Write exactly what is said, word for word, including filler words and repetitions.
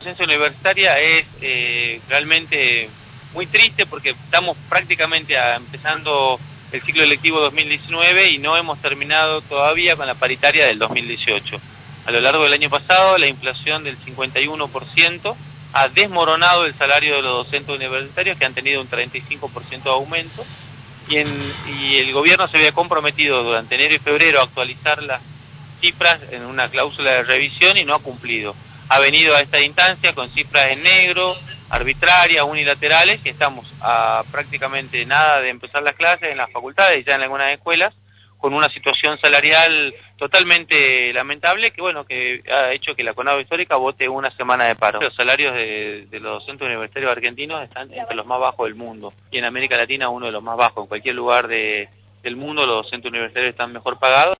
La docencia universitaria es eh, realmente muy triste porque estamos prácticamente a, empezando el ciclo lectivo dos mil diecinueve y no hemos terminado todavía con la paritaria del dos mil dieciocho. A lo largo del año pasado la inflación del cincuenta y uno por ciento ha desmoronado el salario de los docentes universitarios, que han tenido un treinta y cinco por ciento de aumento, y, en, y el gobierno se había comprometido durante enero y febrero a actualizar las cifras en una cláusula de revisión y no ha cumplido. Ha venido a esta instancia con cifras en negro, arbitrarias, unilaterales, y estamos a prácticamente nada de empezar las clases en las facultades y ya en algunas escuelas, con una situación salarial totalmente lamentable que bueno que ha hecho que la CONAGO Histórica vote una semana de paro. Los salarios de, de los docentes universitarios argentinos están entre los más bajos del mundo, y en América Latina uno de los más bajos. En cualquier lugar de, del mundo los docentes universitarios están mejor pagados.